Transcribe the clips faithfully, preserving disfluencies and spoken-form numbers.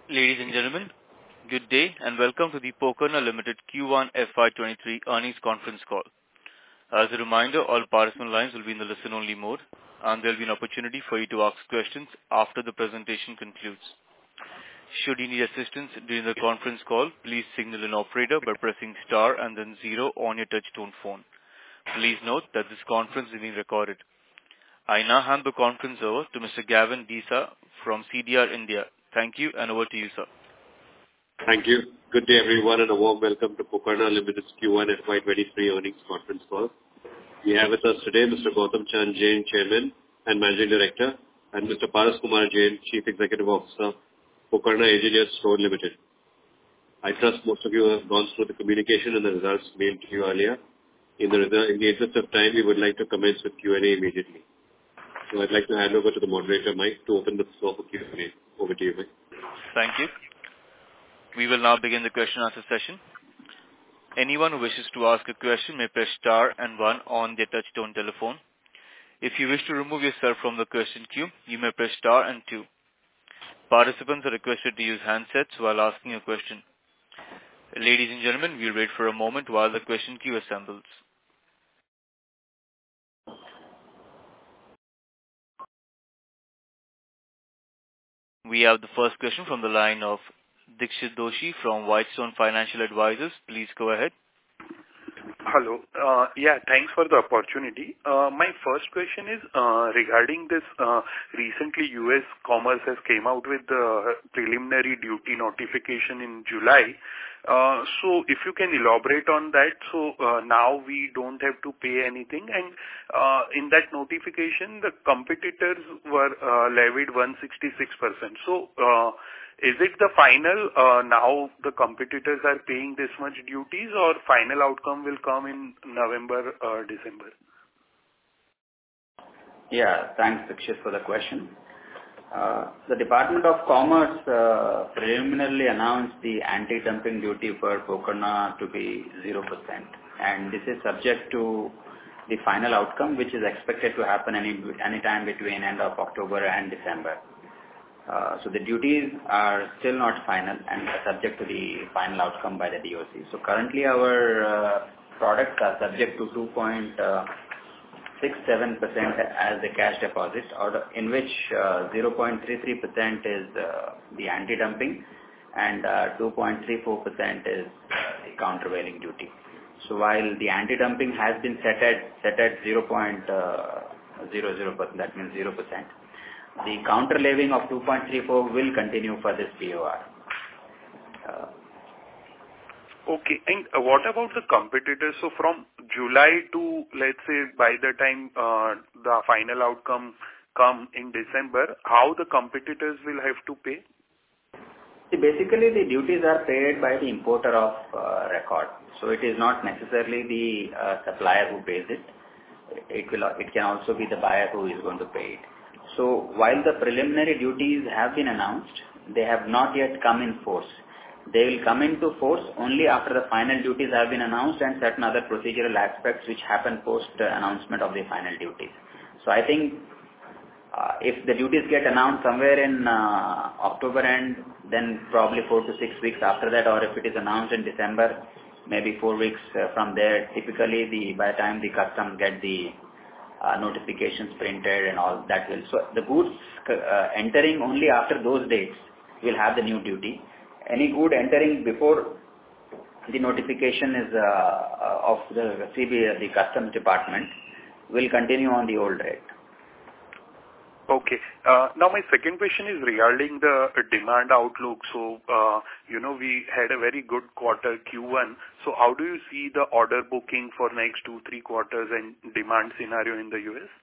Ladies and gentlemen, good day and welcome to the Pokarna Limited Q one F Y twenty-three earnings conference call. As a reminder, all participant lines will be in the listen-only mode, and there will be an opportunity for you to ask questions after the presentation concludes. Should you need assistance during the conference call, please signal an operator by pressing star and then zero on your touch-tone phone. Please note that this conference is being recorded. I now hand the conference over to Mister Gavin Desa from C D R India. Thank you, and over to you, sir. Thank you. Good day, everyone, and a warm welcome to Pokarna Limited's Q one F Y twenty-three earnings conference call. We have with us today Mister Gautam Chand Jain, Chairman and Managing Director, and Mister Paras Kumar Jain, Chief Executive Officer, Pokarna Engineers Stores Limited. I trust most of you have gone through the communication and the results mailed to you earlier. In the, in the interest of time, we would like to commence with Q and A immediately. So I'd like to hand over to the moderator, Mike, to open the floor for Q and A. Over to you, Mike. Thank you. We will now begin the question and answer session. Anyone who wishes to ask a question may press star and one on their touch-tone telephone. If you wish to remove yourself from the question queue, you may press star and two. Participants are requested to use handsets while asking a question. Ladies and gentlemen, we'll wait for a moment while the question queue assembles. We have the first question from the line of Dixit Doshi from Whitestone Financial Advisors. Please go ahead. Hello. Uh, yeah, thanks for the opportunity. Uh, my first question is uh, regarding this. Uh, recently, U S Commerce has came out with the preliminary duty notification in July. Uh, so if you can elaborate on that, so uh, now we don't have to pay anything, and uh, in that notification, the competitors were uh, levied one hundred sixty-six percent. So uh, is it the final, uh, now the competitors are paying this much duties, or final outcome will come in November or December? Yeah, thanks, Dixit, for the question. Uh, the Department of Commerce uh, preliminarily announced the anti-dumping duty for Pokarna to be zero percent, and this is subject to the final outcome, which is expected to happen any any time between end of October and December. Uh, so the duties are still not final and are subject to the final outcome by the D O C. So currently our uh, products are subject to two point six seven percent as the cash deposit, or in which uh, zero point three three percent is uh, the anti-dumping and uh, two point three four percent is uh, the countervailing duty. So while the anti-dumping has been set at set at zero point zero zero percent, that means zero percent, the counter levying of two point three four will continue for this P O R. Uh, Okay, and uh, what about the competitors? So from July to, let's say, by the time uh, the final outcome come in December, how the competitors will have to pay? See, basically the duties are paid by the importer of uh, record. So it is not necessarily the uh, supplier who pays it. It will. It can also be the buyer who is going to pay it. So while the preliminary duties have been announced, they have not yet come in force. They will come into force only after the final duties have been announced and certain other procedural aspects which happen post uh, announcement of the final duties. So I think uh, if the duties get announced somewhere in uh, October end, then probably four to six weeks after that, or if it is announced in December, maybe four weeks uh, from there, typically the by the time the customs get the uh, notifications printed and all that will. So the goods uh, entering only after those dates will have the new duty. Any good entering before the notification is uh, of the C B, the Customs Department, will continue on the old rate. Okay. Uh, now my second question is regarding the demand outlook. So, uh, you know, we had a very good quarter Q one. So how do you see the order booking for next two, three quarters and demand scenario in the U S?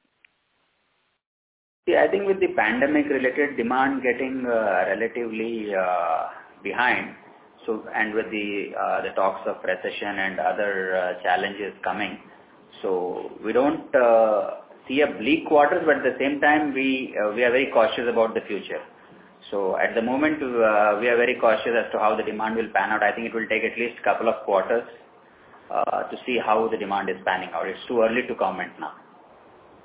Yeah, I think with the pandemic related demand getting uh, relatively uh, behind, so and with the uh, the talks of recession and other uh, challenges coming, so we don't uh, see a bleak quarter, but at the same time we uh, we are very cautious about the future. So at the moment uh, we are very cautious as to how the demand will pan out. I think it will take at least a couple of quarters uh, to see how the demand is panning out. It's too early to comment now.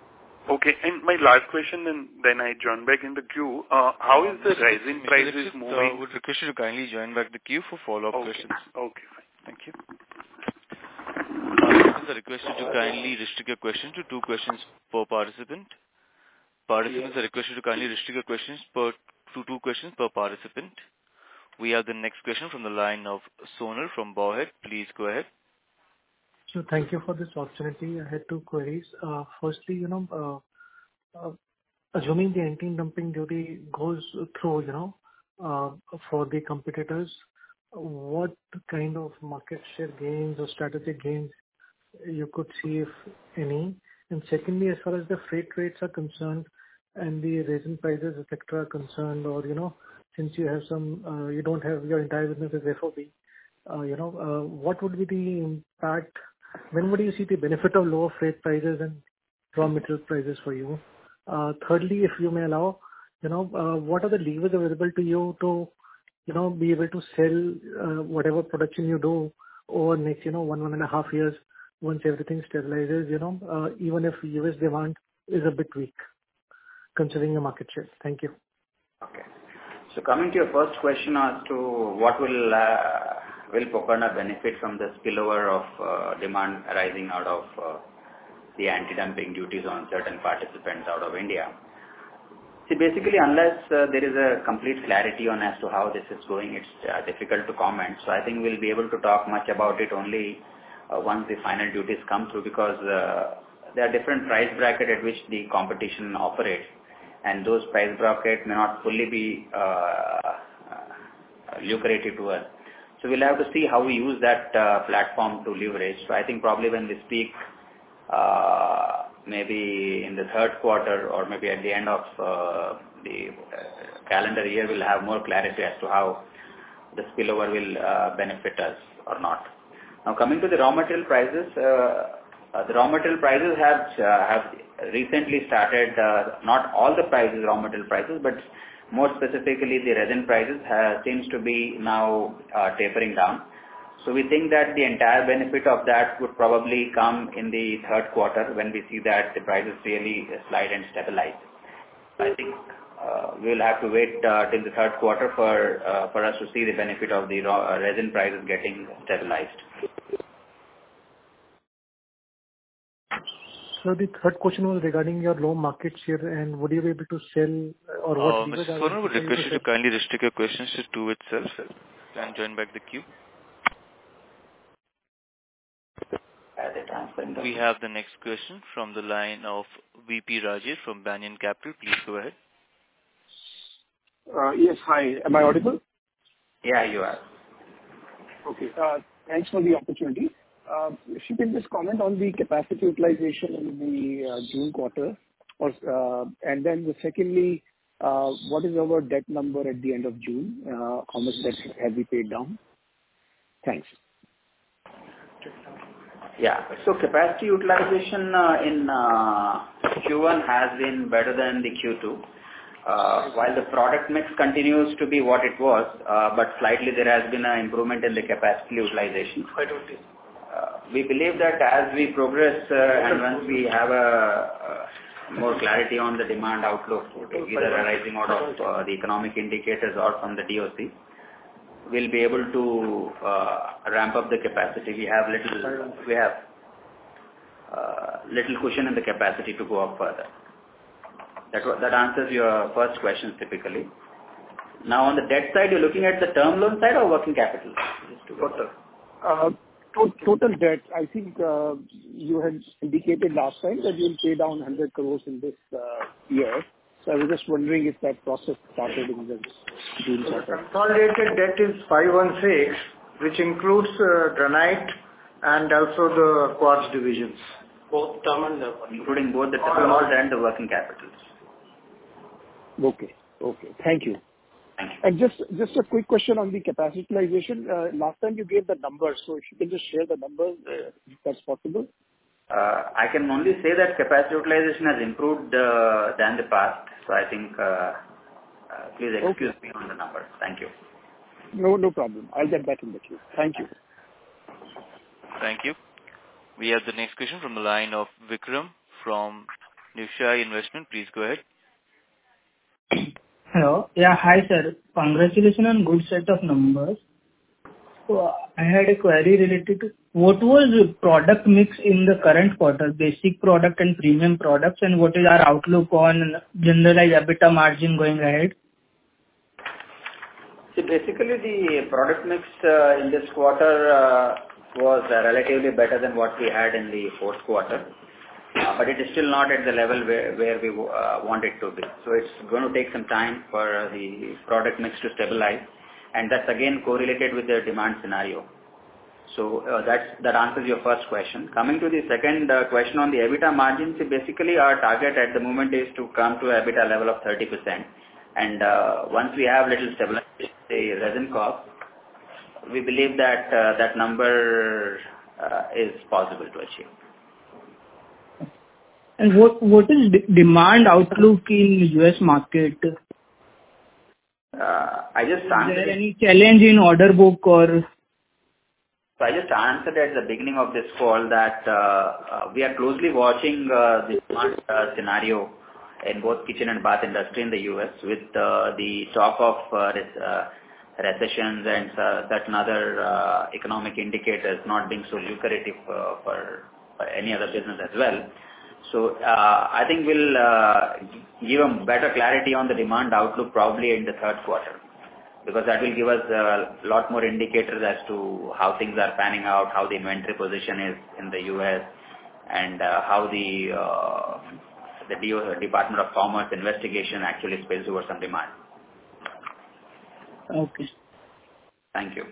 Okay. And my last question, and then I join back in the queue. Uh, how is the resin prices moving? Uh, would request you to kindly join back the queue for follow-up okay. questions. Okay, fine. Thank you. Participants are requested to kindly restrict your question to two questions per participant. Participants are requested to kindly restrict your questions per, to two questions per participant. We have the next question from the line of Sonal from Bowhead. Please go ahead. So thank you for this opportunity. I had two queries. Uh, firstly, you know, uh, uh, assuming the anti-dumping duty goes through, you know, uh, for the competitors, what kind of market share gains or strategic gains you could see, if any? And secondly, as far as the freight rates are concerned and the resin prices, et cetera, are concerned, or, you know, since you have some, uh, you don't have your entire business as F O B, uh, you know, uh, what would be the impact? When would you see the benefit of lower freight prices and raw material prices for you? Uh, thirdly, if you may allow, you know, uh, what are the levers available to you to, you know, be able to sell uh, whatever production you do over next, you know, one, one and a half years once everything stabilizes, you know, uh, even if U S demand is a bit weak, considering your market share? Thank you. Okay. So coming to your first question as to what will uh, will Pokernor benefit from the spillover of uh, demand arising out of uh, the anti-dumping duties on certain participants out of India. See, basically, unless uh, there is a complete clarity on as to how this is going, it's uh, difficult to comment. So I think we'll be able to talk much about it only uh, once the final duties come through, because uh, there are different price brackets at which the competition operates, and those price brackets may not fully be uh, uh, lucrative to us. So we'll have to see how we use that uh, platform to leverage. So I think probably when we speak uh, maybe in the third quarter or maybe at the end of uh, the uh, calendar year, we'll have more clarity as to how the spillover will uh, benefit us or not. Now coming to the raw material prices, uh, uh, the raw material prices have uh, have recently started, uh, not all the prices, raw material prices, but more specifically the resin prices have, seems to be now uh, tapering down. So we think that the entire benefit of that would probably come in the third quarter when we see that the prices really slide and stabilize. I think uh, we will have to wait uh, till the third quarter for uh, for us to see the benefit of the raw, uh, resin prices getting stabilized. So the third question was regarding your low market share, and would you be able to sell, or what? Uh, Mister Sonal would request you to kindly restrict your questions to two itself and join back the queue. We have the next question from the line of V P Rajesh from Banyan Capital. Please go ahead. Uh, yes, hi. Am I audible? Yeah, you are. Okay. Uh, thanks for the opportunity. Uh, if you can just comment on the capacity utilization in the uh, June quarter, or uh, and then the secondly, uh, what is our debt number at the end of June? Uh, how much debt have we paid down? Thanks. Yeah. So capacity utilization uh, in uh, Q one has been better than the Q two. Uh, while the product mix continues to be what it was, uh, but slightly there has been an improvement in the capacity utilization. Uh, we believe that as we progress uh, and once we have a, a more clarity on the demand outlook, either arising out of uh, the economic indicators or from the D O C, we'll be able to uh, ramp up the capacity. We have little, we have uh, little cushion in the capacity to go up further. That that answers your first question typically. Now on the debt side, you're looking at the term loan side or working capital? Total. Uh, to- total debt. I think uh, you had indicated last time that you'll pay down one hundred crores in this uh, year. So I was just wondering if that process started in the June quarter. Consolidated debt is five one six, which includes uh, granite and also the quartz divisions. Both term and the including both the term loans and the working capitals. Okay. Okay. Thank you. Thank you. And just just a quick question on the capacity utilization. Uh, last time you gave the numbers, so if you can just share the numbers, uh, if that's possible. Uh, I can only say that capacity utilization has improved uh, than the past. So I think, uh, uh, please excuse okay. me on the numbers. Thank you. No, no problem. I'll get back in the queue. Thank you. Thank you. We have the next question from the line of Vikram from Nivshay Investment. Please go ahead. Hello. Yeah, hi, sir. Congratulations on good set of numbers. So I had a query related to what was the product mix in the current quarter, basic product and premium products, and what is our outlook on generalized EBITDA margin going ahead? See, basically, the product mix uh, in this quarter uh, was uh, relatively better than what we had in the fourth quarter. Uh, but it is still not at the level where, where we uh, want it to be. So it's going to take some time for the product mix to stabilize. And that's again correlated with the demand scenario. So uh, that's, that answers your first question. Coming to the second uh, question on the EBITDA margin, see, basically our target at the moment is to come to EBITDA level of thirty percent. And uh, once we have little stabilization, the resin cost, we believe that uh, that number uh, is possible to achieve. And what what is de- demand outlook in U S market? Uh, I just Is answered there it. any challenge in order book or? So I just answered at the beginning of this call that uh, uh, we are closely watching uh, the demand uh, scenario in both kitchen and bath industry in the U S with uh, the talk of uh, res- uh, recessions and uh, certain other uh, economic indicators not being so lucrative uh, for, for any other business as well. So uh, I think we'll uh, give a better clarity on the demand outlook probably in the third quarter, because that will give us a lot more indicators as to how things are panning out, how the inventory position is in the U S, and uh, how the uh, the D O, Department of Commerce investigation actually spills over some demand. Okay. Thank you.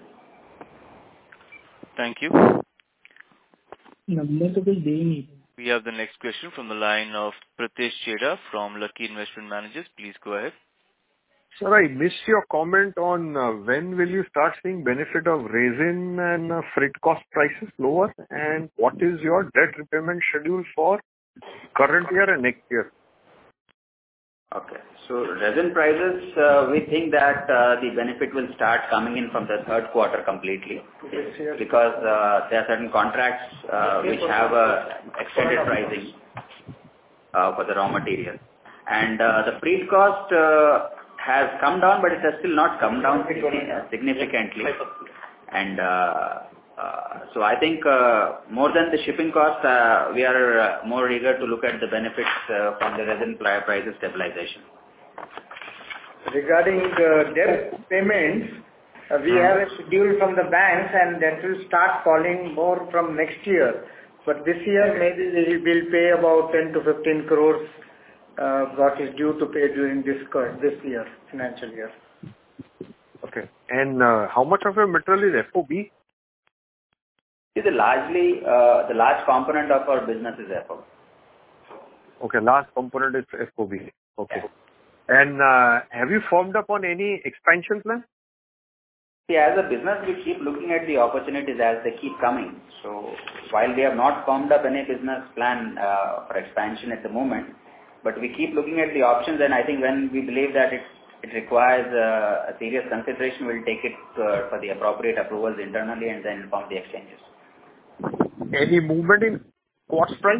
Thank you. Number to be देंगे. We have the next question from the line of Pritesh Chheda from Lucky Investment Managers. Please go ahead. Sir, I missed your comment on uh, when will you start seeing benefit of resin and uh, freight cost prices lower, and what is your debt repayment schedule for current year and next year? Okay. So resin prices, uh, we think that uh, the benefit will start coming in from the third quarter completely, because uh, there are certain contracts uh, which have a extended pricing uh, for the raw material. And uh, the freight cost uh, has come down, but it has still not come down significantly. And uh, uh, so I think uh, more than the shipping cost, uh, we are uh, more eager to look at the benefits uh, from the resin prices stabilization. Regarding the debt payments, uh, we have a schedule from the banks, and that will start falling more from next year. But this year, maybe we will pay about ten to fifteen crores, uh, what is due to pay during this current, this year, financial year. Okay. And uh, how much of your material is F O B? See, the largely, uh, the large component of our business is F O B. Okay, last component is F O B. Okay. And uh, have you formed up on any expansion plan? See, as a business, we keep looking at the opportunities as they keep coming. So while we have not formed up any business plan uh, for expansion at the moment, but we keep looking at the options, and I think when we believe that it, it requires uh, a serious consideration, we'll take it uh, for the appropriate approvals internally and then inform the exchanges. Any movement in quartz price?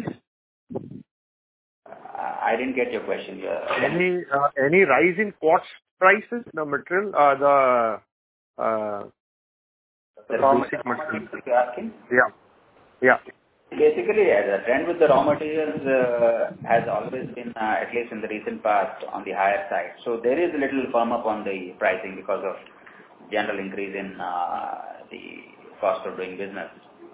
I didn't get your question. Uh, Any uh, any rise in quartz prices? The material, uh, the uh, the raw materials you're asking? Yeah, yeah. Basically, yeah, the trend with the raw materials uh, has always been, uh, at least in the recent past, on the higher side. So there is a little firm up on the pricing because of general increase in uh, the cost of doing business.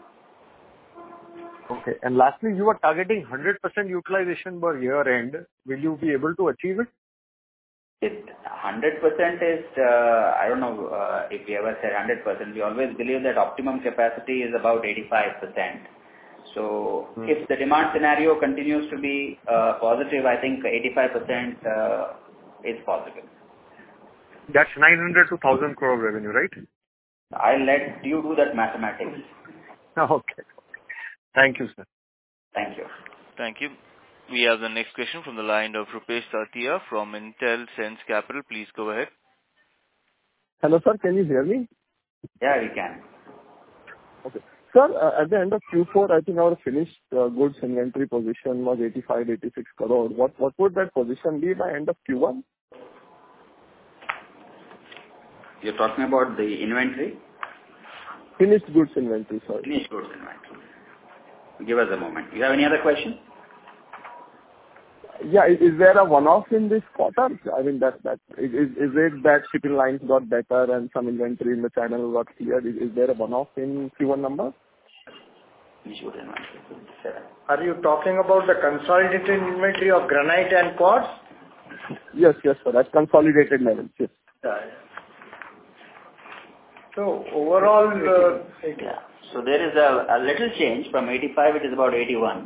Okay. And lastly, you are targeting one hundred percent utilization by year end. Will you be able to achieve it? It one hundred percent is, uh, I don't know uh, if we ever said one hundred percent. We always believe that optimum capacity is about eighty-five percent. So hmm. if the demand scenario continues to be uh, positive, I think eighty-five percent uh, is possible. That's nine hundred to one thousand crore revenue, right? I'll let you do that mathematics. Okay. Thank you, sir. Thank you. Thank you. We have the next question from the line of Rupesh Tatia from Intel Sense Capital. Please go ahead. Hello, sir. Can you hear me? Yeah, we can. Okay. Sir, uh, at the end of Q four, I think our finished uh, goods inventory position was eighty-five, eighty-six crore. What what would that position be by end of Q one? You're talking about the inventory? Finished goods inventory, sorry. Finished goods inventory. Give us a moment. You have any other question? Yeah. Is, is there a one-off in this quarter? I mean, that that is is it that shipping lines got better and some inventory in the channel got cleared? Is, is there a one-off in Q one number? Finished goods inventory. Are you talking about the consolidated inventory of granite and quartz? Yes, yes, sir. At consolidated level, yes. Yeah. So overall, uh, yeah. So there is a, a little change from eighty-five. It is about eighty-one.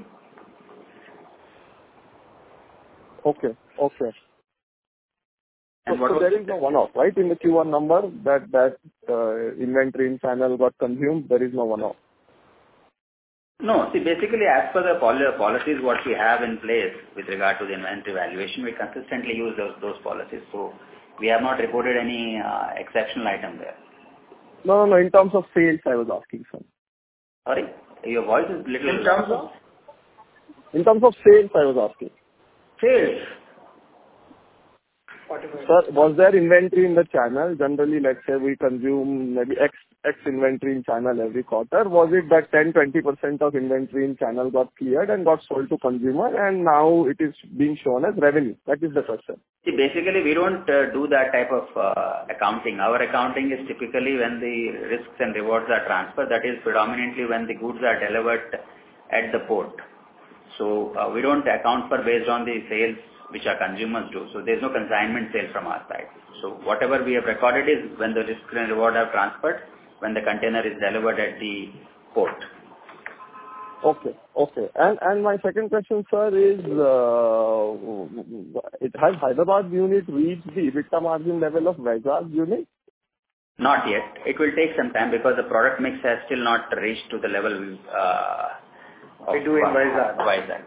Okay, okay. And So, what so was there is no one-off, right? In the Q one number, that that uh, inventory in channel got consumed. There is no one-off. No. See, basically, as per the pol policies what we have in place with regard to the inventory valuation, we consistently use those those policies. So we have not reported any uh, exceptional item there. No, no, no. In terms of sales, I was asking, sir. Sorry, your voice is little. in terms of In terms of sales, I was asking. sales, Sir, was there inventory in the channel? Generally, let's say we consume maybe X, X inventory in channel every quarter. Was it that ten to twenty percent of inventory in channel got cleared and got sold to consumer, and now it is being shown as revenue? That is the question. See, basically, we don't uh, do that type of uh, accounting. Our accounting is typically when the risks and rewards are transferred. That is predominantly when the goods are delivered at the port. So uh, we don't account for based on the sales which our consumers do. So there's no consignment sale from our side. So whatever we have recorded is when the risk and reward are transferred, when the container is delivered at the port. Okay, okay. And and my second question, sir, is uh, it has Hyderabad unit reached the EBITDA margin level of Vizag unit? Not yet. It will take some time because the product mix has still not reached to the level uh, of we do in Vizag. Vizag.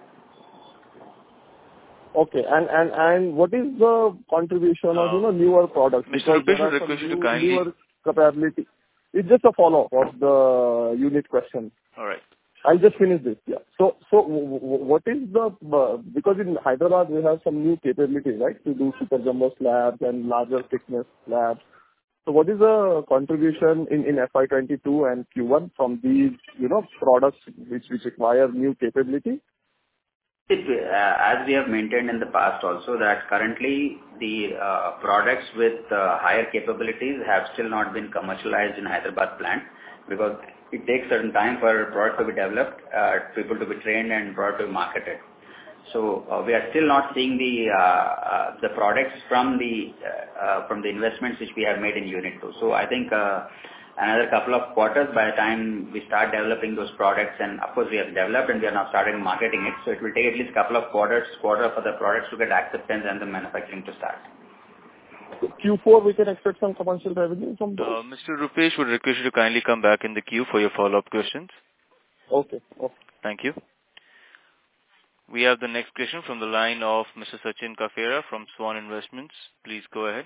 Okay. And and and what is the contribution of, you know, newer products? Mister Because Rupesh, there are would some request you to new- kindly- newer capability. It's just a follow-up of the unit question. All right. I'll just finish this. Yeah. So so w- w- what is the, uh, because in Hyderabad we have some new capabilities, right, to do super jumbo slabs and larger thickness slabs. So what is the contribution in in F Y twenty-two and Q one from these, you know, products which which require new capability? It, uh, as we have maintained in the past also, that currently the uh, products with uh, higher capabilities have still not been commercialized in Hyderabad plant, because it takes certain time for a product to be developed, uh, people to be trained and product to be marketed. So uh, we are still not seeing the uh, uh, the products from the uh, uh, from the investments which we have made in Unit two. So I think uh, another couple of quarters by the time we start developing those products, and of course we have developed and we are now starting marketing it. So it will take at least a couple of quarters, quarter for the products to get acceptance and the manufacturing to start. Q four we can expect some commercial revenue from those? Uh, Mister Rupesh would request you to kindly come back in the queue for your follow-up questions. Okay. Okay. Thank you. We have the next question from the line of Mister Sachin Kafera from Swan Investments. Please go ahead.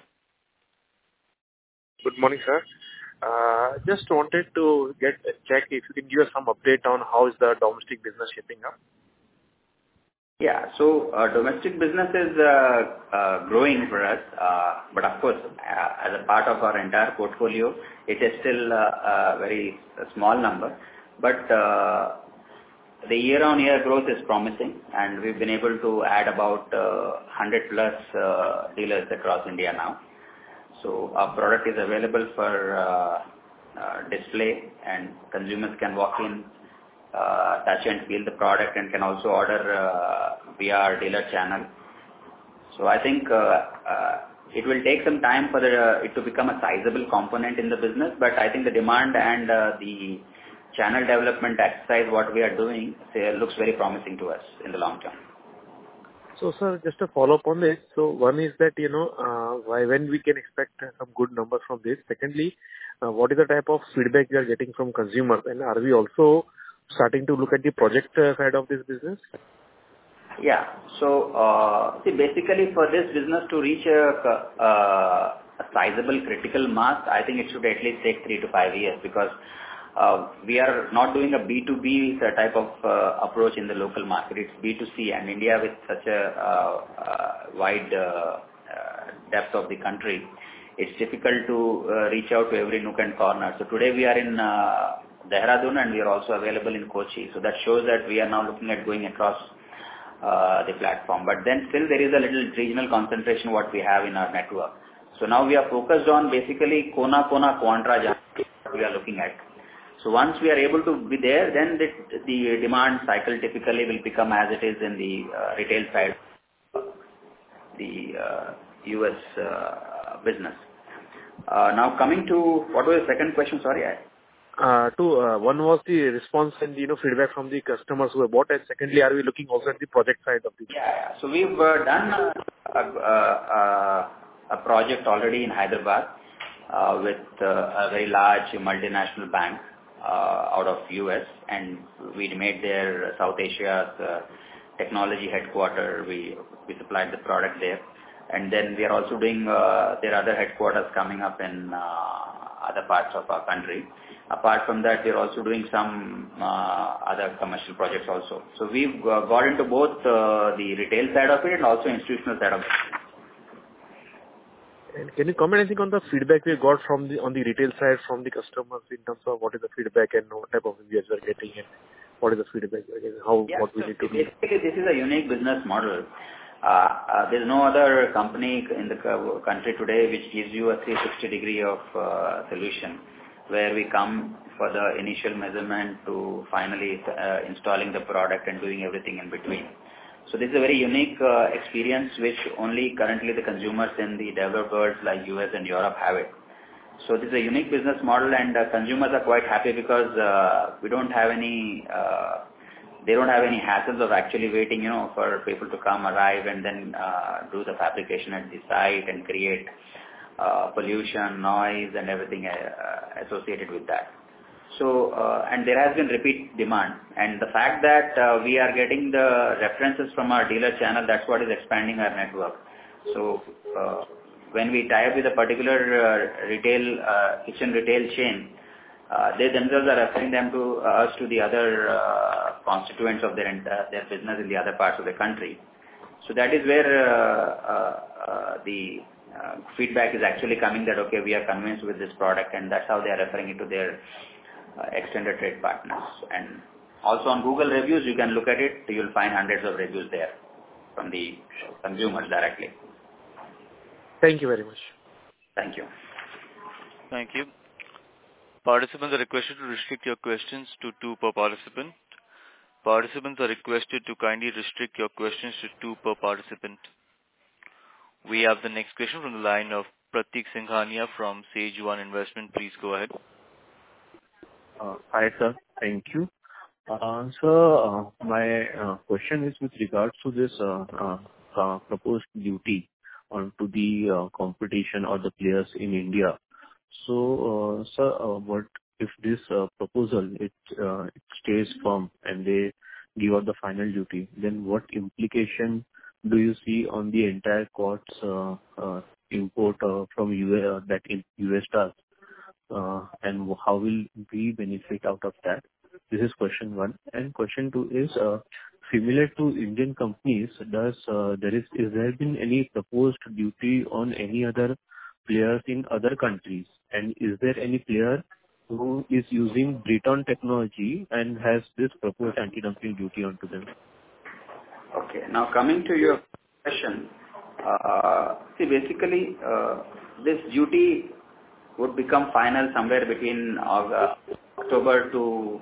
Good morning, sir. Uh, just wanted to get a check if you can give us some update on how is the domestic business shaping up. Yeah, so uh, domestic business is uh, uh, growing for us, uh, but of course, uh, as a part of our entire portfolio, it is still uh, a very a small number. But uh, the year-on-year growth is promising, and we've been able to add about uh, one hundred plus uh, dealers across India now. So our product is available for uh, uh, display, and consumers can walk in, uh, touch and feel the product, and can also order uh, via our dealer channel. So I think uh, uh, it will take some time for the, uh, it to become a sizable component in the business, but I think the demand and uh, the channel development exercise what we are doing say, looks very promising to us in the long term. So, sir, just a follow-up on this. So, one is that, you know, uh, why, when we can expect some good numbers from this. Secondly, uh, what is the type of feedback you are getting from consumers? And are we also starting to look at the project uh, side of this business? Yeah. So, uh, see, basically for this business to reach a, a, a sizable critical mass, I think it should at least take three to five years, because uh, we are not doing a B two B type of uh, approach in the local market. It's B two C, and India with such a uh, uh, wide uh, uh, depth of the country, it's difficult to uh, reach out to every nook and corner. So today we are in uh, Dehradun and we are also available in Kochi. So that shows that we are now looking at going across uh, the platform. But then still there is a little regional concentration what we have in our network. So now we are focused on basically Kona, Kona, Quantra we are looking at. So once we are able to be there, then the, the demand cycle typically will become as it is in the uh, retail side, the uh, U S uh, business. Uh, now coming to, what was the second question? Sorry. I, Uh, two, uh, one was the response and, you know, feedback from the customers who have bought, and secondly, are we looking also at the project side of the Yeah, yeah. So we've uh, done a, a, a, a project already in Hyderabad uh, with uh, a very large multinational bank uh, out of U S, and we made their South Asia's uh, technology headquarter. We, we supplied the product there. And then we are also doing uh, their other headquarters coming up in uh, other parts of our country. Apart from that, we are also doing some uh, other commercial projects also. So we've uh, got into both uh, the retail side of it and also institutional side of it. And can you comment anything on the feedback we got from the on the retail side from the customers in terms of what is the feedback and what type of reviews we are getting and what is the feedback we are getting, how yeah, what we so need to do? Basically, this is a unique business model. Uh, uh, there is no other company in the country today which gives you a three sixty degree of uh, solution, where we come for the initial measurement to finally uh, installing the product and doing everything in between. So this is a very unique uh, experience which only currently the consumers in the developed world like U S and Europe have it. So this is a unique business model, and uh, consumers are quite happy because uh, we don't have any, uh, they don't have any hassles of actually waiting, you know, for people to come, arrive, and then uh, do the fabrication at the site and create uh, pollution, noise, and everything uh, associated with that. So, uh, and there has been repeat demand, and the fact that uh, we are getting the references from our dealer channel, that's what is expanding our network. So, uh, when we tie up with a particular uh, retail, uh, kitchen retail chain, uh, they themselves are referring them to uh, us to the other uh, constituents of their, uh, their business in the other parts of the country. So that is where uh, uh, uh, the uh, feedback is actually coming that, okay, we are convinced with this product, and that's how they are referring it to their uh, extended trade partners. And also on Google reviews, you can look at it, you'll find hundreds of reviews there from the consumers directly. Thank you very much. Thank you. Thank you. Participants are requested to restrict your questions to two per participant. Participants are requested to kindly restrict your questions to two per participant. We have the next question from the line of Pratik Singhania from Sage One Investment. Please go ahead. Uh, hi, sir. Thank you. Uh, sir, uh, my uh, question is with regards to this uh, uh, uh, proposed duty onto the uh, competition or the players in India. So, uh, sir, uh, what if this uh, proposal it, uh, it stays firm and they give out the final duty? Then, what implication do you see on the entire quartz uh, uh, import uh, from U S uh, that in U S does, uh, and how will we benefit out of that? This is question one. And question two is uh, similar to Indian companies. Does uh, there is is there been any proposed duty on any other players in other countries? And is there any player who is using Breton technology and has this proposed anti-dumping duty onto them? Okay. Now coming to your question, uh, see basically uh, this duty would become final somewhere between August, October to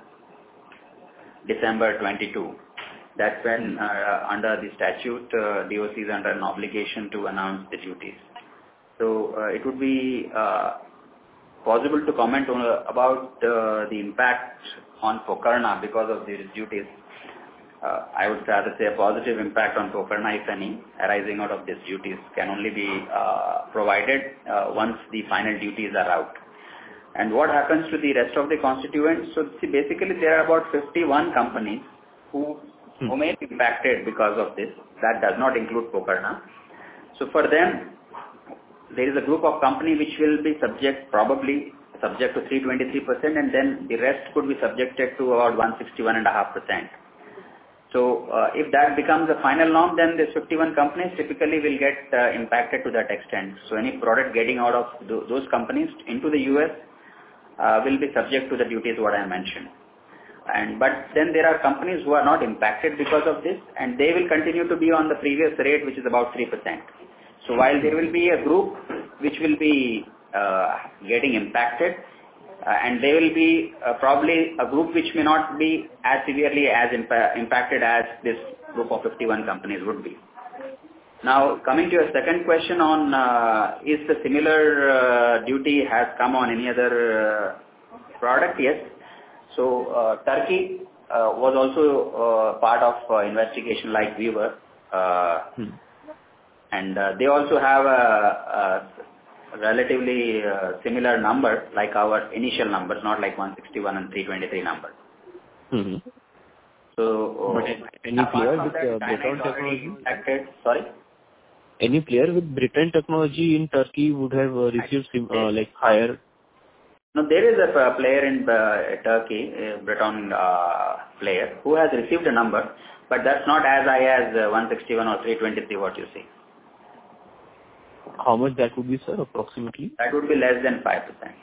December twenty-two. That's when uh, under the statute, uh, D O C is under an obligation to announce the duties. So uh, it would be uh, possible to comment on, uh, about uh, the impact on Pokarna because of these duties. Uh, I would rather say a positive impact on Pokarna, if any, arising out of these duties can only be uh, provided uh, once the final duties are out. And what happens to the rest of the constituents? So see, basically there are about fifty-one companies who, hmm. who may be impacted because of this. That does not include Pokarna. So for them, there is a group of companies which will be subject, probably subject to three hundred twenty-three percent, and then the rest could be subjected to about one hundred sixty-one point five percent. So uh, if that becomes the final norm, then these fifty-one companies typically will get uh, impacted to that extent. So any product getting out of th- those companies into the U S uh, will be subject to the duties what I mentioned. And but then there are companies who are not impacted because of this, and they will continue to be on the previous rate, which is about three percent. So while there will be a group which will be uh, getting impacted, uh, and there will be uh, probably a group which may not be as severely as impa- impacted as this group of fifty-one companies would be. Now, coming to your second question on uh, is the similar uh, duty has come on any other uh, product? Yes. So uh, Turkey uh, was also uh, part of uh, investigation like we were, uh, hmm. and uh, they also have a, a relatively uh, similar number like our initial numbers, not like one hundred sixty-one and three hundred twenty-three number. Mm-hmm. So, but uh, any player with uh, Britain technology? Acted, sorry. Any player with Britain technology in Turkey would have uh, received sim- uh, like higher. No, there is a uh, player in uh, Turkey, a Breton uh, player, who has received a number, but that's not as high as uh, one hundred sixty-one or three hundred twenty-three, what you see. How much that would be, sir, approximately? That would be less than five percent.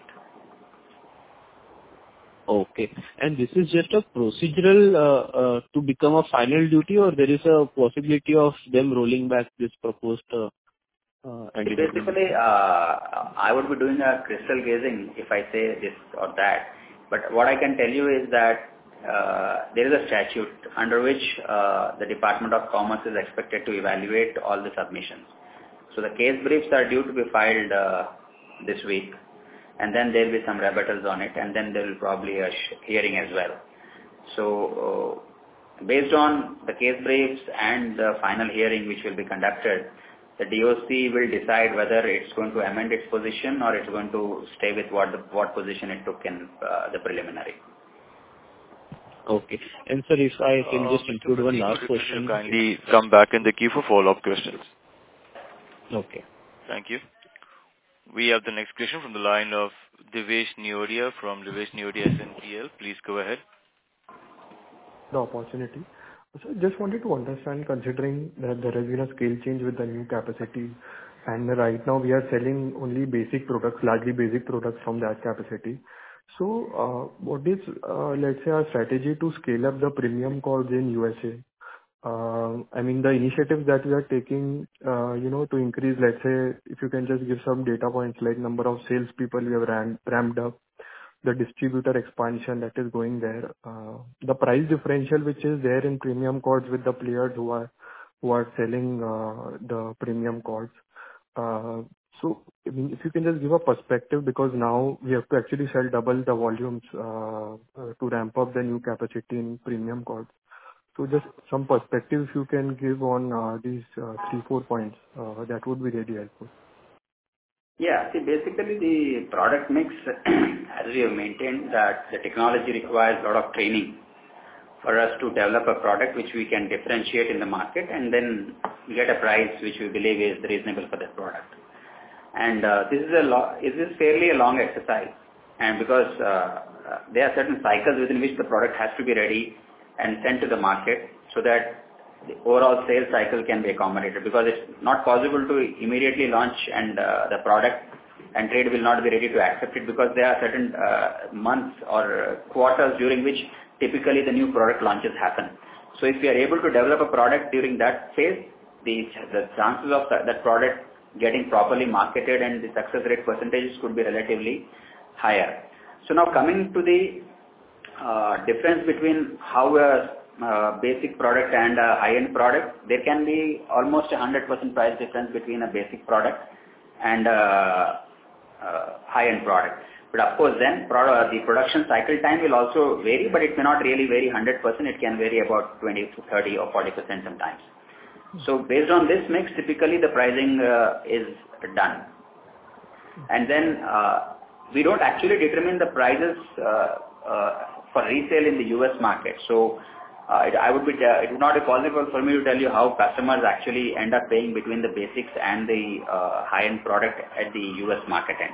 Okay. And this is just a procedural uh, uh, to become a final duty, or there is a possibility of them rolling back this proposed uh, Uh, Basically, uh, I would be doing a crystal gazing if I say this or that. But what I can tell you is that uh, there is a statute under which uh, the Department of Commerce is expected to evaluate all the submissions. So the case briefs are due to be filed uh, this week, and then there will be some rebuttals on it, and then there will probably a sh- hearing as well. So uh, based on the case briefs and the final hearing which will be conducted, the D O C will decide whether it's going to amend its position or it's going to stay with what the, what position it took in uh, the preliminary. Okay. And sir, if I can just uh, include one last question. Kindly come back in the queue for follow-up questions. Okay. Thank you. We have the next question from the line of Devesh Neodia from Devesh Neodia S N P L. Please go ahead. The opportunity. So just wanted to understand, considering that there has been a scale change with the new capacity, and right now we are selling only basic products, largely basic products from that capacity. So uh, what is, uh, let's say, our strategy to scale up the premium cords in U S A? Uh, I mean, the initiatives that we are taking, uh, you know, to increase, let's say, if you can just give some data points like number of salespeople we have ram- ramped up, the distributor expansion that is going there, uh, the price differential which is there in premium cords with the players who are who are selling uh, the premium cords. Uh, so, I mean, if you can just give a perspective, because now we have to actually sell double the volumes uh, uh, to ramp up the new capacity in premium cords. So, just some perspective if you can give on uh, these uh, three four points, uh, that would be really helpful. Yeah, see, basically the product mix, as we have maintained that the technology requires a lot of training for us to develop a product which we can differentiate in the market and then get a price which we believe is reasonable for that product. And uh, this is a lo- this is fairly a long exercise, and because uh, there are certain cycles within which the product has to be ready and sent to the market so that the overall sales cycle can be accommodated, because it's not possible to immediately launch and uh, the product and trade will not be ready to accept it, because there are certain uh, months or quarters during which typically the new product launches happen. So if we are able to develop a product during that phase, the, the chances of that, that product getting properly marketed and the success rate percentages could be relatively higher. So now coming to the uh, difference between how a Uh, basic product and a high-end product, there can be almost a one hundred percent price difference between a basic product and a, a high-end product. But of course then product, the production cycle time will also vary, but it may not really vary one hundred percent, it can vary about twenty to thirty or forty percent sometimes. So based on this mix, typically the pricing uh, is done. And then uh, we don't actually determine the prices uh, uh, for resale in the U S market. So Uh, it, I would be, uh, it would not be possible for me to tell you how customers actually end up paying between the basics and the uh, high-end product at the U S market end.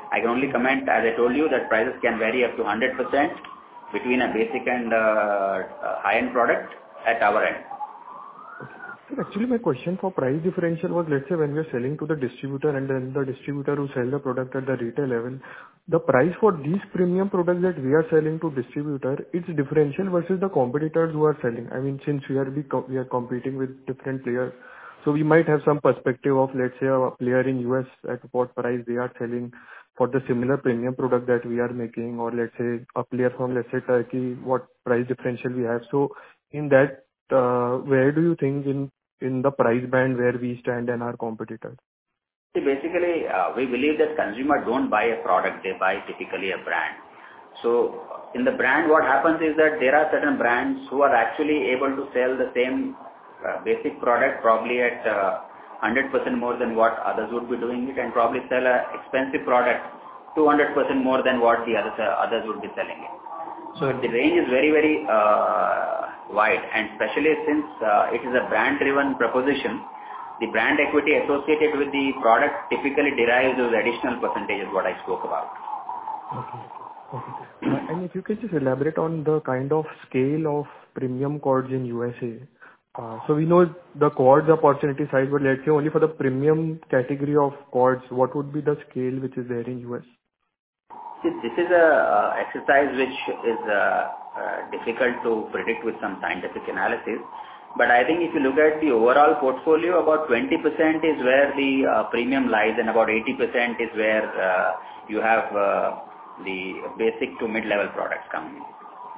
I can only comment, as I told you, that prices can vary up to one hundred percent between a basic and uh, high-end product at our end. Actually, my question for price differential was, let's say when we are selling to the distributor and then the distributor who sell the product at the retail level, the price for these premium products that we are selling to distributor, it's differential versus the competitors who are selling. I mean, since we are we, we are competing with different players, so we might have some perspective of, let's say, a player in U S at what price they are selling for the similar premium product that we are making, or let's say a player from, let's say, Turkey, what price differential we have. So in that, uh, where do you think in in the price band where we stand and our competitors? See, basically, uh, we believe that consumer don't buy a product, they buy typically a brand. So in the brand, what happens is that there are certain brands who are actually able to sell the same uh, basic product probably at uh, one hundred percent more than what others would be doing it, and probably sell an expensive product two hundred percent more than what the others, uh, others would be selling it. So the range is very, very uh, wide, and especially since uh, it is a brand-driven proposition, the brand equity associated with the product typically derives those additional percentages what I spoke about. Okay. Okay. Uh, and if you could just elaborate on the kind of scale of premium cords in U S A. Uh, so we know the cords opportunity size, but let's say only for the premium category of cords, what would be the scale which is there in U S? This is a uh, exercise which is uh, uh, difficult to predict with some scientific analysis. But I think if you look at the overall portfolio, about twenty percent is where the uh, premium lies, and about eighty percent is where uh, you have uh, the basic to mid-level products coming in.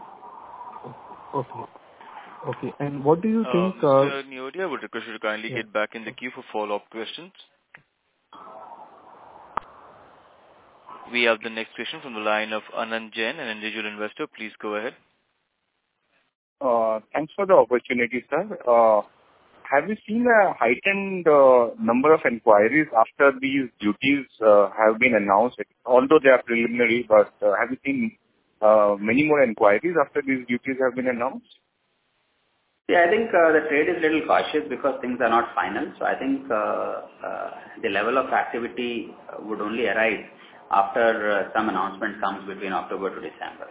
Okay. Okay. And what do you uh, think? Uh, Mister Neodia, I would request you to kindly yeah. get back in the queue for follow-up questions. We have the next question from the line of Anand Jain, an individual investor. Please go ahead. Uh, thanks for the opportunity, sir. Uh, have you seen a heightened uh, number of inquiries after these duties uh, have been announced? Although they are preliminary, but uh, have you seen uh, many more inquiries after these duties have been announced? Yeah, I think uh, the trade is a little cautious because things are not final. So I think uh, uh, the level of activity would only arise after uh, some announcement comes between October to December.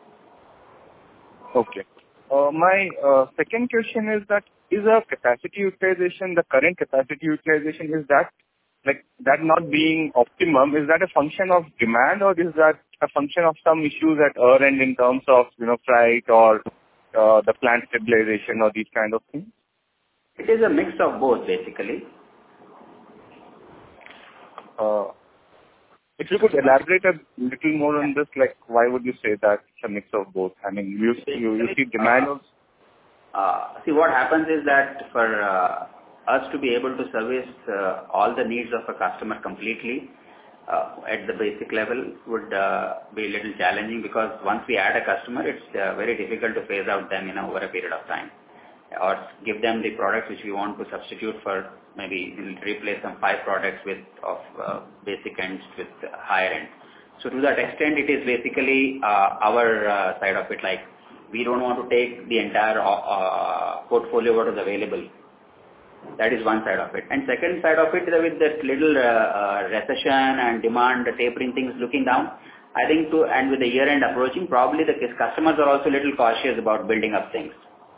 Okay. Uh, my uh, second question is that is our capacity utilization, the current capacity utilization, is that like that not being optimum, is that a function of demand, or is that a function of some issues at our end in terms of, you know, freight or uh, the plant stabilization or these kind of things? It is a mix of both, basically. Uh, If you could elaborate a little more on this, like why would you say that it's a mix of both? I mean, you see, you, you see demand. Uh, uh, see, what happens is that for uh, us to be able to service uh, all the needs of a customer completely uh, at the basic level would uh, be a little challenging, because once we add a customer, it's uh, very difficult to phase out them in a, over a period of time, or give them the products which we want to substitute for. Maybe we'll replace some five products with of uh, basic ends with higher end. So to that extent, it is basically uh, our uh, side of it. Like, we don't want to take the entire uh, portfolio what is available. That is one side of it. And second side of it, with that little uh, uh, recession and demand tapering things looking down, I think to, and with the year end approaching, probably the customers are also a little cautious about building up things.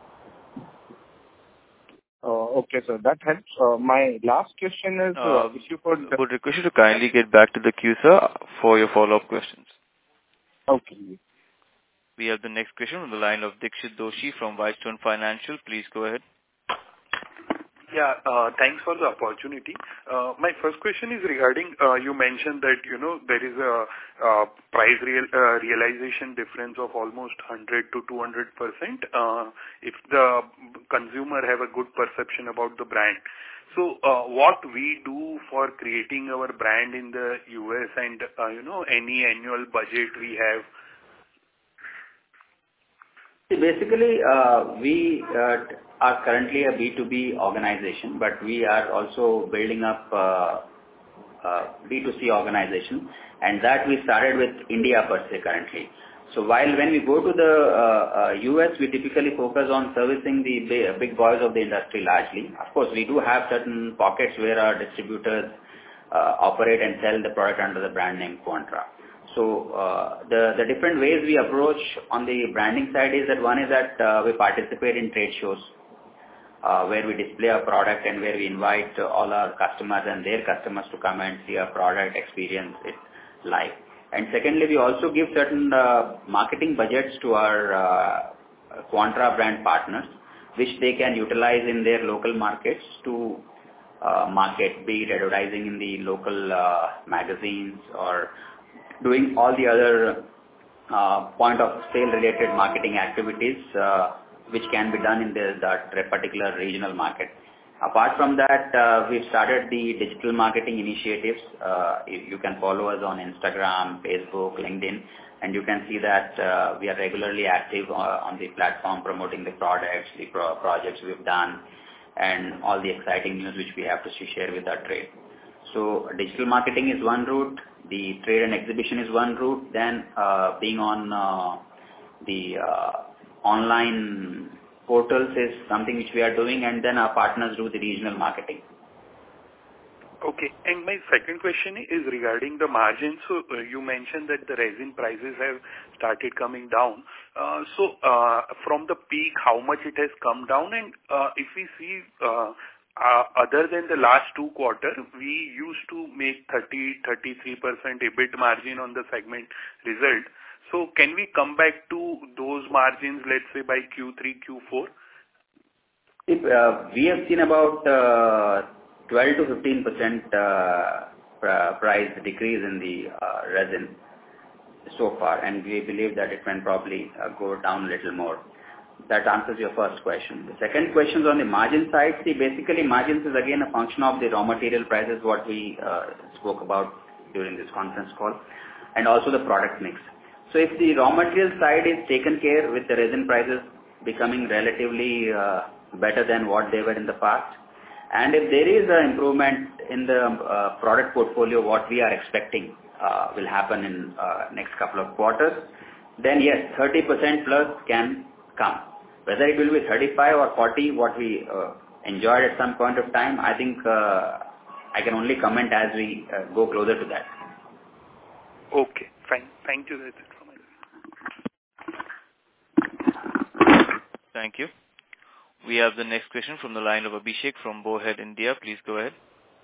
Uh, okay, sir. That helps. Uh, my last question is, uh, uh, if you could... would request you to kindly get back to the queue, sir, for your follow-up questions. Okay. We have the next question on the line of Dixit Doshi from Whitestone Financial. Please go ahead. Yeah, uh, thanks for the opportunity. Uh, my first question is regarding, uh, you mentioned that, you know, there is a uh, price real, uh, realization difference of almost one hundred to two hundred percent uh, if the consumer have a good perception about the brand. So uh, what we do for creating our brand in the U S and, uh, you know, any annual budget we have? Basically, uh, we uh, are currently a B two B organization, but we are also building up uh, uh, B two C organization, and that we started with India per se currently. So while when we go to the uh, uh, U S, we typically focus on servicing the big, big boys of the industry largely. Of course, we do have certain pockets where our distributors uh, operate and sell the product under the brand name Quantra. So uh, the, the different ways we approach on the branding side is that one is that uh, we participate in trade shows uh, where we display our product and where we invite uh, all our customers and their customers to come and see our product, experience it live. And secondly, we also give certain uh, marketing budgets to our uh, Quantra brand partners, which they can utilize in their local markets to uh, market, be it advertising in the local uh, magazines or doing all the other uh, point of sale related marketing activities uh, which can be done in the, that particular regional market. Apart from that, uh, we've started the digital marketing initiatives. Uh, you can follow us on Instagram, Facebook, LinkedIn, and you can see that uh, we are regularly active uh, on the platform promoting the products, the pro projects we've done, and all the exciting news which we have to share with our trade. So digital marketing is one route, the trade and exhibition is one route, then uh, being on uh, the uh, online portals is something which we are doing, and then our partners do the regional marketing. Okay. And my second question is regarding the margins. So uh, you mentioned that the resin prices have started coming down. Uh, so uh, from the peak, how much it has come down? And uh, if we see, uh, uh, other than the last two quarters, we used to make thirty, thirty-three percent EBIT margin on the segment result. So can we come back to those margins, let's say by Q three, Q four? If, uh, we have seen about uh, twelve to fifteen percent uh, price decrease in the uh, resin so far, and we believe that it can probably uh, go down a little more. That answers your first question. The second question is on the margin side. See, basically margins is again a function of the raw material prices, what we uh, spoke about during this conference call, and also the product mix. So if the raw material side is taken care with the resin prices becoming relatively uh, better than what they were in the past, and if there is an improvement in the uh, product portfolio, what we are expecting uh, will happen in uh, next couple of quarters, then yes, thirty percent plus can come. Whether it will be thirty-five or forty, what we uh, enjoyed at some point of time, I think uh, I can only comment as we uh, go closer to that. Okay, fine. Thank you. That's it from my side. Thank you. We have the next question from the line of Abhishek from Bowhead India. Please go ahead.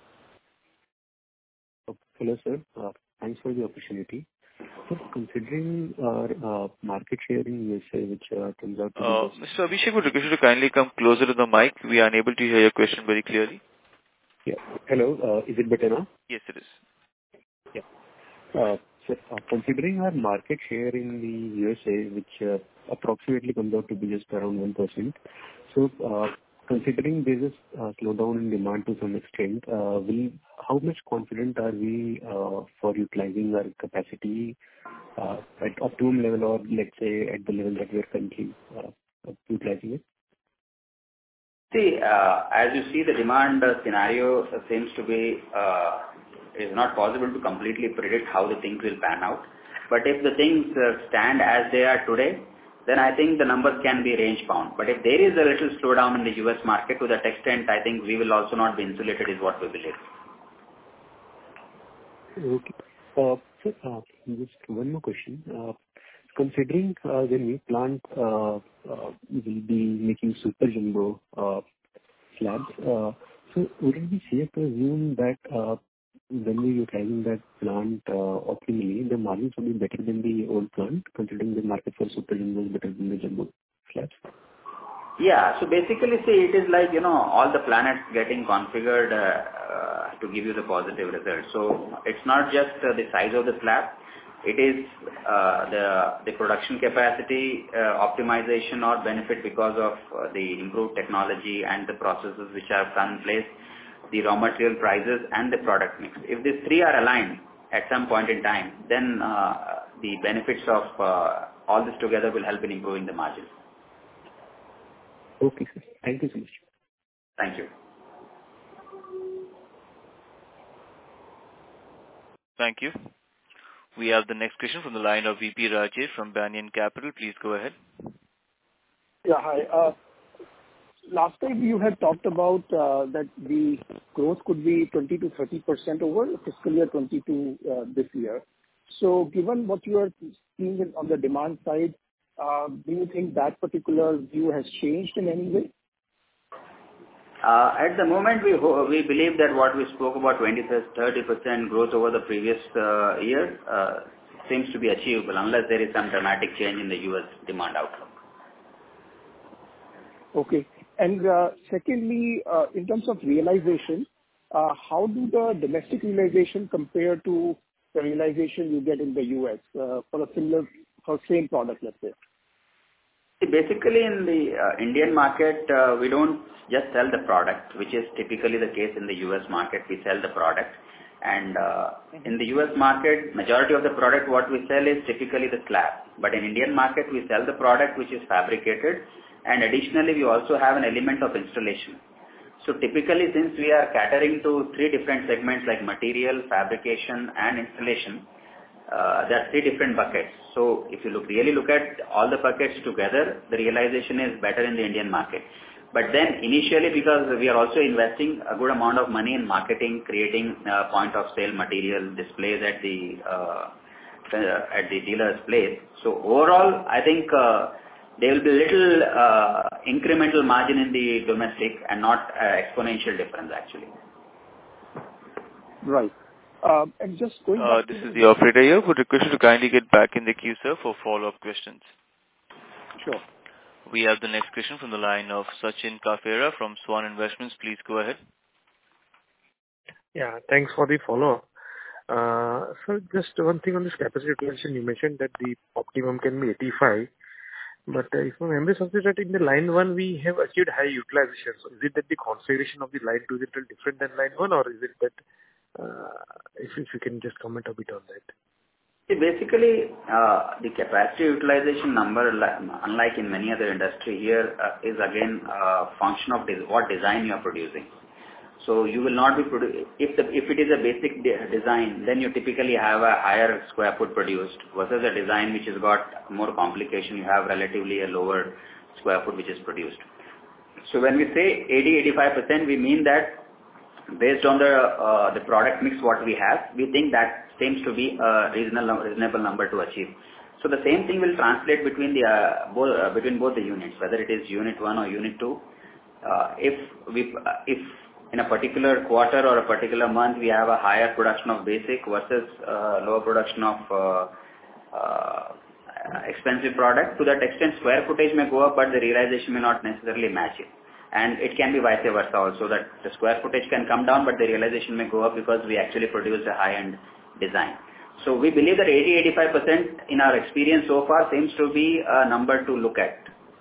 Hello, sir. Uh, thanks for the opportunity. So, considering our uh, market share in U S A, which uh, turns out to be... Uh, Mister Abhishek, would request you to kindly come closer to the mic. We are unable to hear your question very clearly. Yeah. Hello. Uh, is it better now? Yes, it is. Yeah. Uh, so, uh, considering our market share in the U S A, which uh, approximately comes out to be just around one percent, so uh, considering there is a uh, slowdown in demand to some extent, uh, will how much confident are we uh, for utilizing our capacity uh, at optimum level, or let's say at the level that we are currently uh, utilizing it? See, uh, as you see, the demand uh, scenario seems to be, uh, is not possible to completely predict how the things will pan out. But if the things uh, stand as they are today, then I think the numbers can be range bound. But if there is a little slowdown in the U S market, to that extent, I think we will also not be insulated, is what we believe. Okay. Uh, so, uh, just one more question. Uh, considering uh, the new plant uh, uh, will be making super jumbo uh, slabs, uh, so would it be safe to assume that uh, when we're utilizing that plant uh, optimally, the margins will be better than the old plant, considering the market for super jumbo is better than the jumbo slabs? Yeah, so basically, see, it is like, you know, all the planets getting configured uh, uh, to give you the positive result. So it's not just uh, the size of the slab, it is uh, the, the production capacity, uh, optimization or benefit because of uh, the improved technology and the processes which are done in place, the raw material prices and the product mix. If these three are aligned at some point in time, then uh, the benefits of uh, all this together will help in improving the margins. Okay, sir. Thank you so much. Thank you. Thank you. We have the next question from the line of V P Rajesh from Banyan Capital. Please go ahead. Yeah, hi. Uh, last time you had talked about uh, that the growth could be twenty to thirty percent over fiscal year twenty-two uh, this year. So given what you are seeing on the demand side, uh, do you think that particular view has changed in any way? Uh, At the moment, we ho- we believe that what we spoke about twenty to thirty percent growth over the previous uh, year uh, seems to be achievable unless there is some dramatic change in the U S demand outlook. Okay. And uh, secondly, uh, in terms of realization, uh, how do the domestic realization compare to the realization you get in the U S uh, for a similar, for same product, let's say? Basically, in the uh, Indian market, uh, we don't just sell the product, which is typically the case in the U S market. We sell the product. And uh, in the U S market, majority of the product what we sell is typically the slab. But in Indian market, we sell the product which is fabricated. And additionally, we also have an element of installation. So typically, since we are catering to three different segments like material, fabrication, and installation, uh, there are three different buckets. So if you look really look at all the buckets together, the realization is better in the Indian market. But then initially, because we are also investing a good amount of money in marketing, creating uh, point of sale material, displays at the uh, at the dealer's place. So overall, I think uh, there will be little uh, incremental margin in the domestic and not uh, exponential difference actually. Right. Uh, and just going uh, back this to is the operator here. Would request you to kindly get back in the queue, sir, for follow-up questions. Sure. We have the next question from the line of Sachin Kafera from Swan Investments. Please go ahead. Yeah, thanks for the follow-up. Uh, so just one thing on this capacity utilization, you mentioned that the optimum can be eighty-five. But uh, if my memory serves that in the line one, we have achieved high utilization. So is it that the configuration of the line two is a little different than line one, or is it that, uh, if, if you can just comment a bit on that? See, basically, uh, the capacity utilization number, unlike in many other industry here, uh, is again a function of des- what design you are producing. So you will not be produ- if the if it is a basic de- design, then you typically have a higher square foot produced versus a design which has got more complication. You have relatively a lower square foot which is produced. So when we say eighty to eighty-five percent, we mean that based on the uh, the product mix what we have, we think that seems to be a reasonable reasonable number to achieve. So the same thing will translate between the uh, both uh, between both the units, whether it is unit one or unit two. Uh, if we uh, if in a particular quarter or a particular month we have a higher production of basic versus uh, lower production of uh, uh, expensive product, to that extent square footage may go up, but the realization may not necessarily match it. And it can be vice versa also, that the square footage can come down, but the realization may go up because we actually produce a high-end design. So we believe that eighty to eighty-five percent in our experience so far seems to be a number to look at.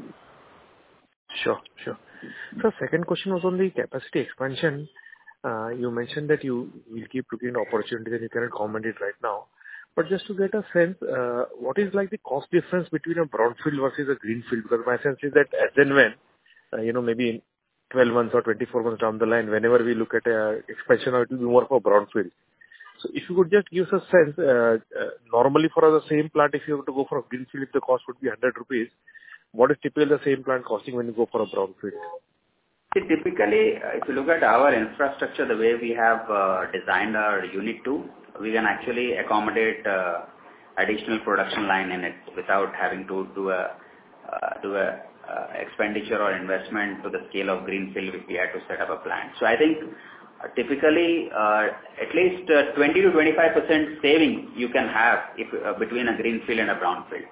Sure, sure. So second question was on the capacity expansion. Uh, you mentioned that you will keep looking at opportunities and you cannot comment it right now. But just to get a sense, uh, what is like the cost difference between a brownfield versus a greenfield? Because my sense is that as and when, uh, you know, maybe in twelve months or twenty-four months down the line, whenever we look at a expansion, it will be more for brownfield. So if you could just give us a sense, uh, uh, normally for the same plant, if you have to go for a greenfield, if the cost would be one hundred rupees, what is typically the same plant costing when you go for a brownfield? See, typically, uh, if you look at our infrastructure, the way we have uh, designed our unit two, we can actually accommodate uh, additional production line in it without having to do a uh, do a uh, expenditure or investment to the scale of greenfield if we had to set up a plant. So I think uh, typically uh, at least uh, twenty to twenty-five percent saving you can have if uh, between a greenfield and a brownfield.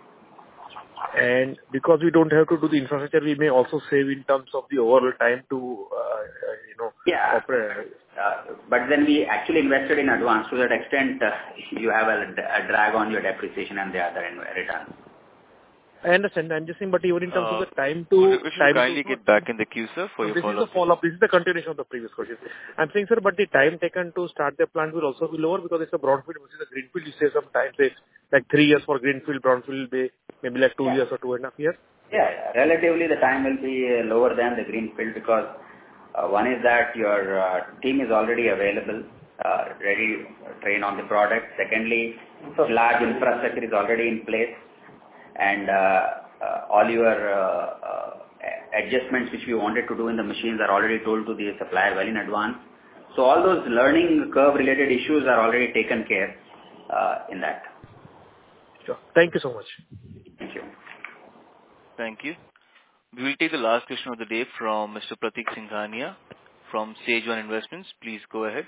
And because we don't have to do the infrastructure, we may also save in terms of the overall time to, uh, you know, yeah. operate. Uh, but then we actually invested in advance. To that extent, uh, you have a, a drag on your depreciation and the other return. I understand. I'm just saying, but even in terms Uh, of the time to... We should time kindly to, get back in the queue, sir, for so your this follow-up. This is the follow-up. This is the continuation of the previous question. I'm saying, sir, but the time taken to start the plant will also be lower because it's a brownfield versus a greenfield. You save some time, say, like three years for greenfield, brownfield will be maybe like two yeah. years or two and a half years. Yeah, relatively the time will be uh, lower than the greenfield because uh, one is that your uh, team is already available, uh, ready to train on the product. Secondly, large infrastructure is already in place, and uh, uh, all your uh, uh, adjustments which we wanted to do in the machines are already told to the supplier well in advance. So all those learning curve related issues are already taken care uh, in that. Sure. Thank you so much. Thank you. Thank you. We will take the last question of the day from Mister Pratik Singhania from Sage One Investments. Please go ahead.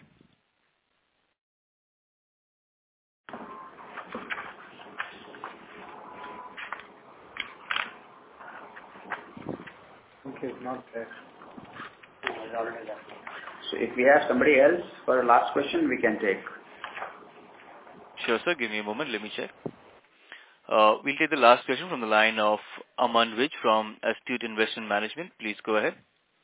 Okay, not there. So if we have somebody else for a last question, we can take. Sure, sir. Give me a moment. Let me check. Uh, we'll take the last question from the line of Aman Vij from Astute Investment Management. Please go ahead.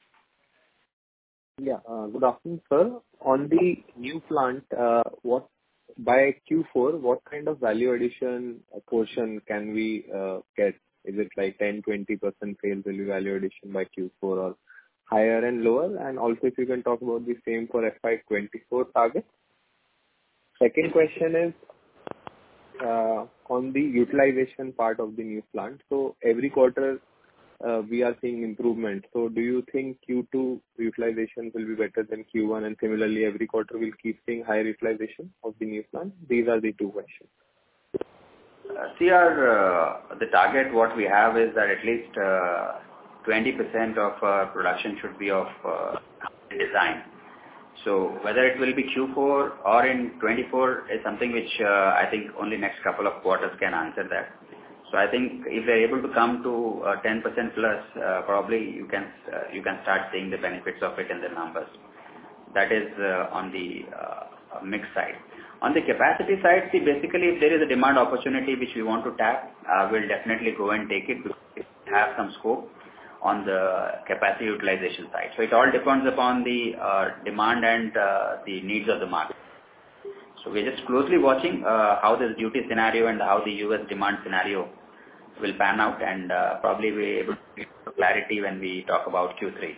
Yeah. Uh, good afternoon, sir. On the new plant, uh, what by Q four, what kind of value addition portion can we uh, get? Is it like ten, twenty percent sales value value addition by Q four or higher and lower? And also if you can talk about the same for F Y twenty-four target. Second question is uh, on the utilization part of the new plant. So every quarter uh, we are seeing improvement. So do you think Q two utilization will be better than Q one, and similarly every quarter we'll keep seeing higher utilization of the new plant? These are the two questions. Uh, see, our, uh, the target what we have is that at least uh, twenty percent of our production should be of uh, design. So whether it will be Q four or in twenty-four is something which uh, I think only next couple of quarters can answer that. So I think if they're able to come to uh, ten percent plus, uh, probably you can uh, you can start seeing the benefits of it in the numbers. That is uh, on the uh, mix side. On the capacity side, see, basically if there is a demand opportunity which we want to tap, uh, we'll definitely go and take it. We have some scope on the capacity utilization side. So it all depends upon the uh, demand and uh, the needs of the market. So we're just closely watching uh, how this duty scenario and how the U S demand scenario will pan out, and uh, probably we'll be able to get clarity when we talk about Q three.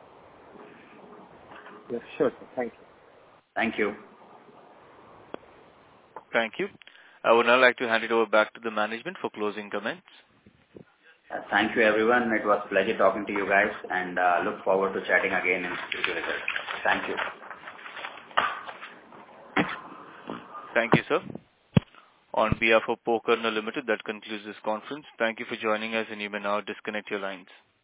Yes, sure. Thank you. Thank you. Thank you. I would now like to hand it over back to the management for closing comments. Uh, thank you, everyone. It was a pleasure talking to you guys, and uh, look forward to chatting again in future results. Thank you. Thank you, sir. On behalf of Pokernal Limited, that concludes this conference. Thank you for joining us, and you may now disconnect your lines.